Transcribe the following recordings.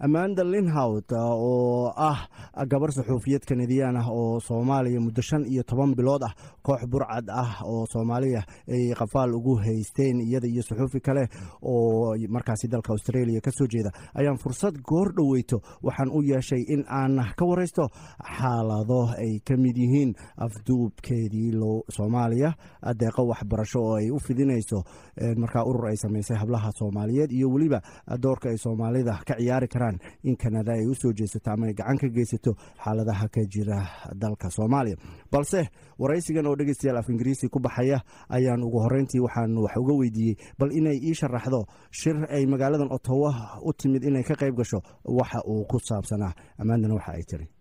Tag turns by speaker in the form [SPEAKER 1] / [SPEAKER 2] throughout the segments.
[SPEAKER 1] amanda linhout oo ah gabar saxuufiyad kanadiyaan ah oo soomaaliya muddo 15 bilood ah koox burcad ah oo soomaaliya ay qafaal ugu haysteen iyada iyo saxuufi kale oo markaasi dalka australia ka soo jeeda ayaan fursad goor dhoweyto waxaan u yeeshay in aan ka waraysto xaalado ay ka mid yihiin afduubkeedii soomaaliya deeqo waxbarasho oo ay u fidinayso markaa urur ay samaysay hablaha soomaaliyeed iyo weliba doorka ay soomaalida ka ciyaari karaan in kanada ay u soo jeesato ama ay gacan ka geysato xaaladaha ka jira dalka soomaaliya. balse waraysigan oo dhegeystayaal af ingiriisi ku baxaya ayaan ugu horeyntii waxaan wax uga weydiiyey bal inay ii sharaxdo shir ay magaaladan Ottawa u timid inay ka qayb gasho waxa uu ku saabsanaa. Amandana waxa ay tiri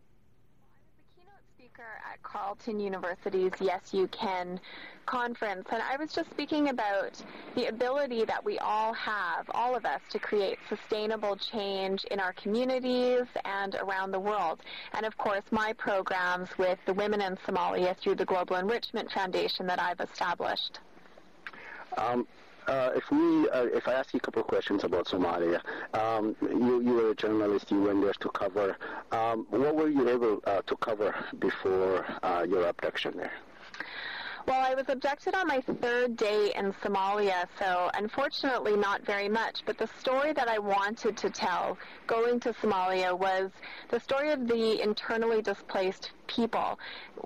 [SPEAKER 2] Carleton University's Yes You Can conference, and I was just speaking about the ability that we all have, all of us, to create sustainable change in our communities and around the world. And of course, my programs with the women in Somalia through the Global Enrichment Foundation that I've established.
[SPEAKER 3] If I ask you a couple of questions about Somalia, you were a journalist, you went there to cover. What were you able to cover before your abduction there?
[SPEAKER 2] Well, I was abducted on my 3rd day in Somalia, so unfortunately not very much. But the story that I wanted to tell going to Somalia was the story of the internally displaced people.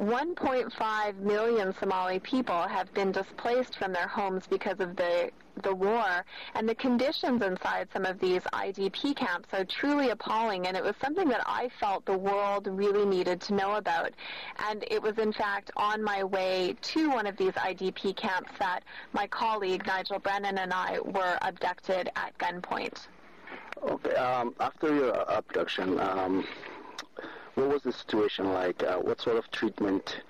[SPEAKER 2] 1.5 million Somali people have been displaced from their homes because of the war, and the conditions inside some of these IDP camps are truly appalling, and it was something that I felt the world really needed to know about. And it was in fact on my way to one of these IDP camps that my colleague Nigel Brennan and I were abducted at gunpoint.
[SPEAKER 3] Okay, after your abduction, what was the situation like? What sort of treatment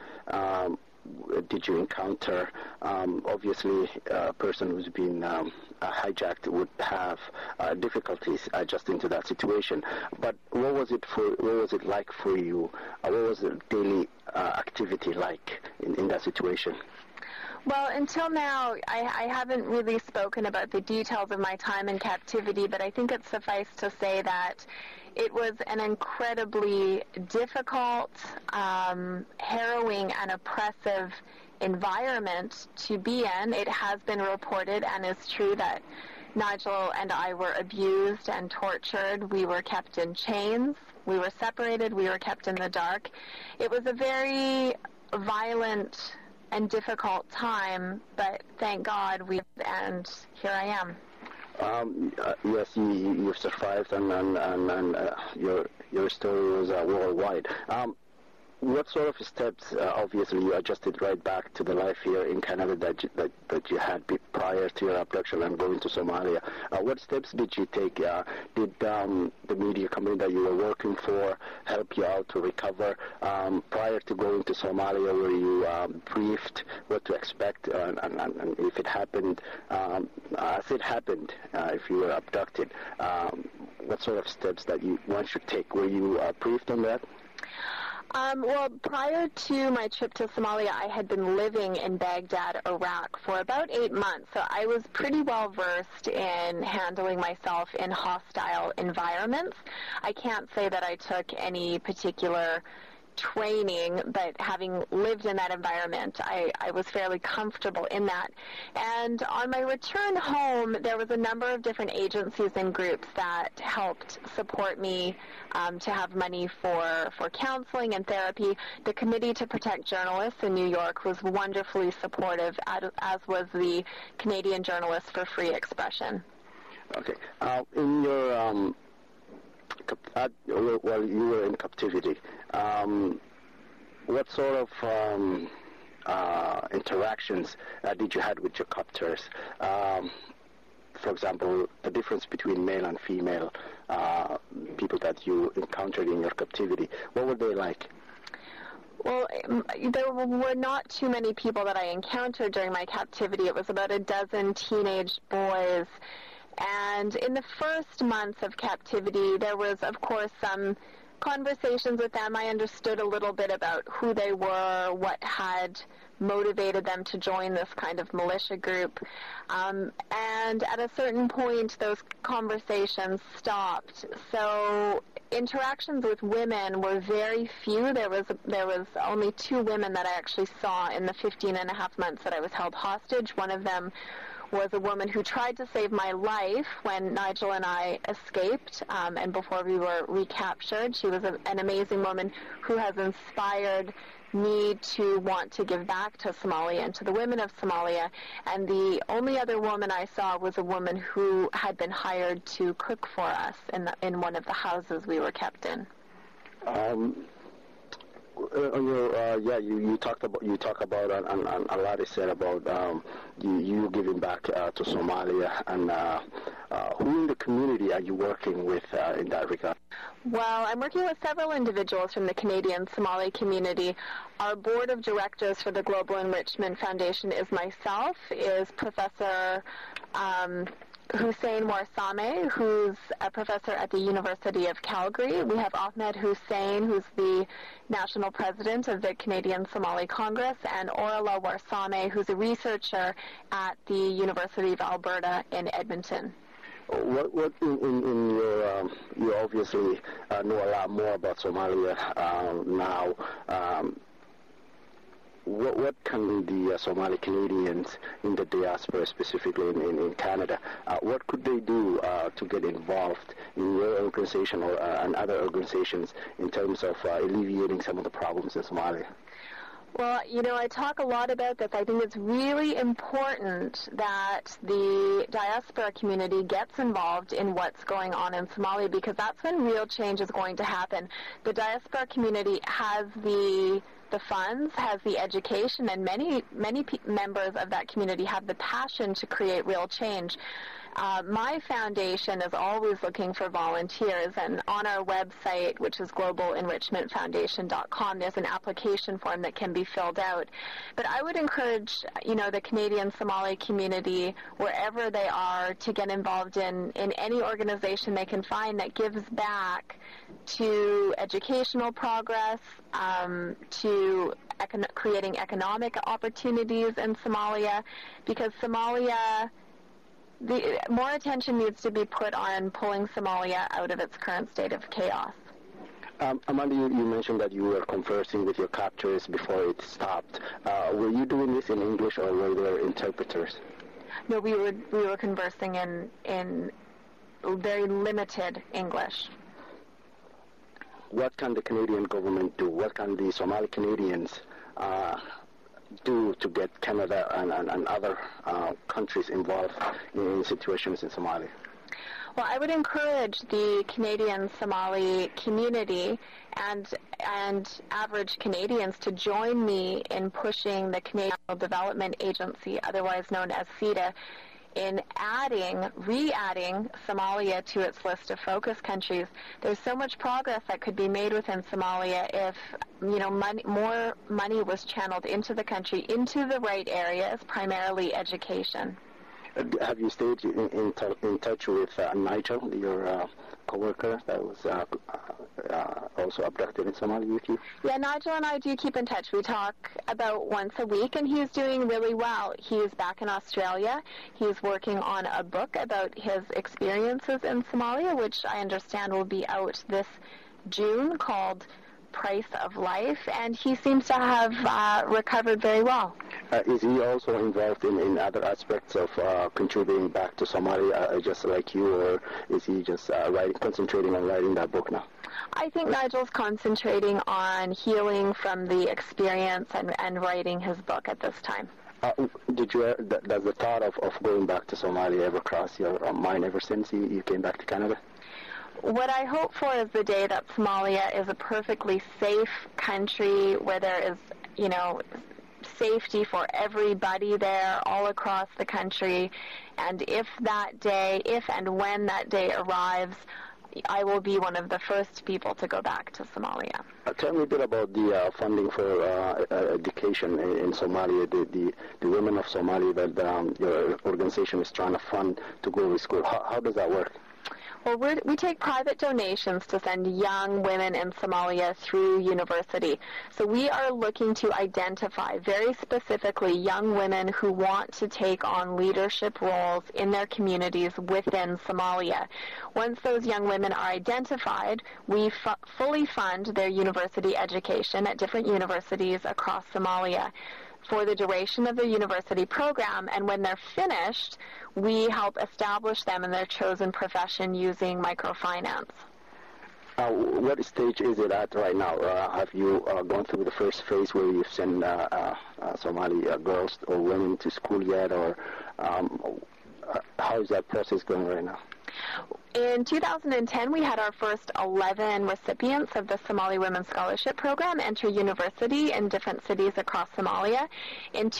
[SPEAKER 3] did you encounter? Obviously, a person who's been hijacked would have difficulties adjusting to that situation. But what was it like for you? What was the daily activity like in that situation?
[SPEAKER 2] Well, until now, I haven't really spoken about the details of my time in captivity, but I think it's suffice to say that it was an incredibly difficult, harrowing, and oppressive environment to be in. It has been reported and is true that Nigel and I were abused and tortured. We were kept in chains. We were separated. We were kept in the dark. It was a very violent and difficult time, but thank God and here I am.
[SPEAKER 3] Yes, you've survived, and your story was worldwide. What sort of steps? Obviously, you adjusted right back to the life here in Canada that you had prior to your abduction and going to Somalia. What steps did you take? Did the media company that you were working for help you out to recover? Prior to going to Somalia, were you briefed what to expect, and if it happened, as it happened, if you were abducted, what sort of steps that one should take? Were you briefed on that?
[SPEAKER 2] Well, prior to my trip to Somalia, I had been living in Baghdad, Iraq, for about 8 months, so I was pretty well versed in handling myself in hostile environments. I can't say that I took any particular training, but having lived in that environment, I was fairly comfortable in that. And on my return home, there was a number of different agencies and groups that helped support me to have money for counseling and therapy. The Committee to Protect Journalists in New York was wonderfully supportive, as was the Canadian Journalists for Free Expression.
[SPEAKER 3] Okay. In your while you were in captivity, what sort of interactions did you have with your captors? For example, the difference between male and female people that you encountered in your captivity. What were they like?
[SPEAKER 2] Well, there were not too many people that I encountered during my captivity. It was about a dozen teenage boys. And in the first months of captivity, there was, of course, some conversations with them. I understood a little bit about who they were, what had motivated them to join this kind of militia group. And at a certain point, those conversations stopped. So interactions with women were very few. There was only 2 women that I actually saw in the 15 and a half months that I was held hostage. One of them was a woman who tried to save my life when Nigel and I escaped, and before we were recaptured. She was an amazing woman who has inspired me to want to give back to Somalia and to the women of Somalia. And the only other woman I saw was a woman who had been hired to cook for us in one of the houses we were kept in.
[SPEAKER 3] You talk about and a lot is said about you giving back to Somalia, and who in the community are you working with in that regard?
[SPEAKER 2] Well, I'm working with several individuals from the Canadian Somali community. Our board of directors for the Global Enrichment Foundation is myself, is Professor Hussein Warsame, who's a professor at the University of Calgary. We have Ahmed Hussein, who's the national president of the Canadian Somali Congress, and Orla Warsame, who's a researcher at the University of Alberta in Edmonton.
[SPEAKER 3] What in your you obviously know a lot more about Somalia now. What can the Somali Canadians in the diaspora, specifically in Canada, what could they do to get involved in your organization or and other organizations in terms of alleviating some of the problems in Somalia?
[SPEAKER 2] Well, I talk a lot about this. I think it's really important that the diaspora community gets involved in what's going on in Somalia, because that's when real change is going to happen. The diaspora community has the funds, has the education, and many members of that community have the passion to create real change. My foundation is always looking for volunteers, and on our website, which is globalenrichmentfoundation.com, there's an application form that can be filled out. But I would encourage, the Canadian Somali community, wherever they are, to get involved in any organization they can find that gives back to educational progress, to creating economic opportunities in Somalia, because Somalia, more attention needs to be put on pulling Somalia out of its current state of chaos.
[SPEAKER 3] Amanda, you mentioned that you were conversing with your captors before it stopped. Were you doing this in English, or were there interpreters?
[SPEAKER 2] No, we were conversing in very limited English.
[SPEAKER 3] What can the Canadian government do? What can the Somali Canadians do to get Canada and other countries involved in situations in Somalia?
[SPEAKER 2] Well, I would encourage the Canadian Somali community and average Canadians to join me in pushing the Canadian Development Agency, otherwise known as CEDA, in re-adding Somalia to its list of focus countries. There's so much progress that could be made within Somalia if, more money was channeled into the country, into the right areas, primarily education.
[SPEAKER 3] Have you stayed in touch with Nigel, your co-worker that was also abducted in Somalia with you?
[SPEAKER 2] Yeah, Nigel and I do keep in touch. We talk about once a week, and he's doing really well. He's back in Australia. He's working on a book about his experiences in Somalia, which I understand will be out this June, called Price of Life, and he seems to have recovered very well.
[SPEAKER 3] Is he also involved in other aspects of contributing back to Somalia, just like you, or is he just concentrating on writing that book now?
[SPEAKER 2] I think Nigel's concentrating on healing from the experience and writing his book at this time.
[SPEAKER 3] Does the thought of going back to Somalia ever cross your mind ever since you came back to Canada?
[SPEAKER 2] What I hope for is the day that Somalia is a perfectly safe country where there is, safety for everybody there all across the country. And if and when that day arrives, I will be one of the first people to go back to Somalia.
[SPEAKER 3] Tell me a bit about the funding for education in Somalia, the women of Somalia that your organization is trying to fund to go to school. How does that work?
[SPEAKER 2] Well, we take private donations to send young women in Somalia through university. So we are looking to identify very specifically young women who want to take on leadership roles in their communities within Somalia. Once those young women are identified, we fully fund their university education at different universities across Somalia for the duration of the university program, and when they're finished, we help establish them in their chosen profession using microfinance.
[SPEAKER 3] What stage is it at right now? Have you gone through the first phase where you've sent Somali girls or women to school yet, or how is that process going right now?
[SPEAKER 2] In 2010, we had our first 11 recipients of the Somali Women's Scholarship Program enter university in different cities across Somalia. In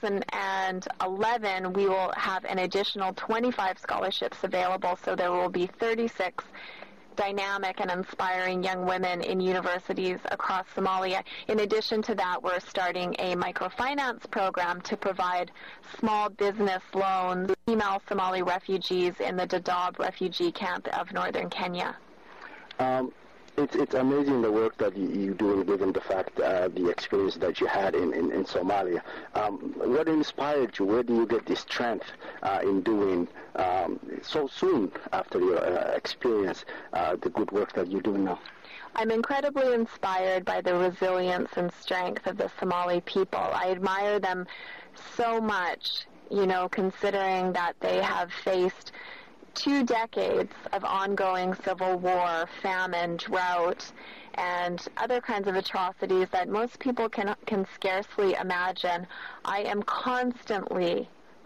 [SPEAKER 2] 2011, we will have an additional 25 scholarships available, so there will be 36 dynamic and inspiring young women in universities across Somalia. In addition to that, we're starting a microfinance program to provide small business loans to female Somali refugees in the Dadaab refugee camp of northern Kenya.
[SPEAKER 3] It's amazing the work that you do, given the fact, the experience that you had in Somalia. What inspired you? Where do you get the strength in doing so soon after your experience, the good work that you're doing now?
[SPEAKER 2] I'm incredibly inspired by the resilience and strength of the Somali people. I admire them so much, considering that they have faced 2 decades of ongoing civil war, famine, drought, and other kinds of atrocities that most people can scarcely imagine. I am constantly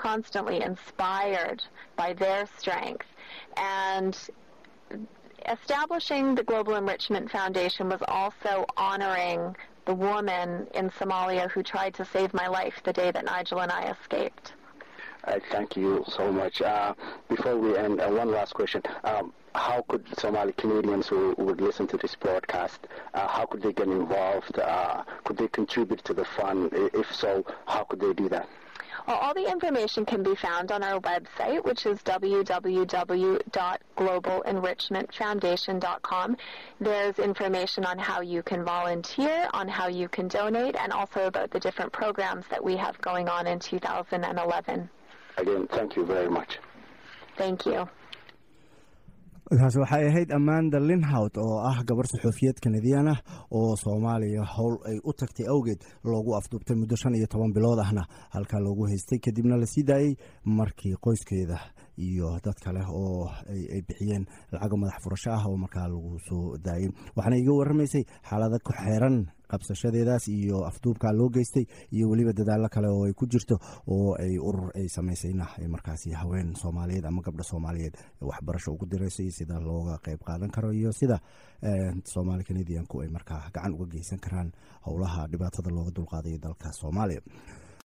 [SPEAKER 2] inspired by their strength. And establishing the Global Enrichment Foundation was also honoring the woman in Somalia who tried to save my life the day that Nigel and I escaped.
[SPEAKER 3] Thank you so much. Before we end, one last question. How could Somali Canadians who would listen to this broadcast, how could they get involved? Could they contribute to the fund? If so, how could they do that?
[SPEAKER 2] Well, all the information can be found on our website, which is www.globalenrichmentfoundation.com. There's information on how you can volunteer, on how you can donate, and also about the different programs that we have going on in 2011.
[SPEAKER 3] Again, thank you very much.
[SPEAKER 2] Thank you.
[SPEAKER 1] taasi waxay ahayd Amanda Linhout oo ah gabar saxuufiyad Kanadiyan ah oo Soomaaliya howl ay u tagtay awgeed loogu afduubtay muddo 15 bilood ahna halka loogu haystay kadibna la sii daayay markii qoyskeeda iyo dad kale oo ay bixiyeen lacag madax furasho ah oo markaa lagu soo daayay waxaana iga waramaysay xaalada ku xeeran qabsashadeedaas iyo afduubka loo geystay iyo waliba dadaal kale oo ay ku jirto oo ay urur ay sameysayna ay markaasi haween Soomaaliyeed ama gabdho Soomaaliyeed waxbarasho ugu direysay sida looga qayb qaadan karo iyo sida Soomaali Canadian ku ay markaa gacan uga geysan karaan howlaha dhibaatada looga dulqaaday dalka Soomaaliya.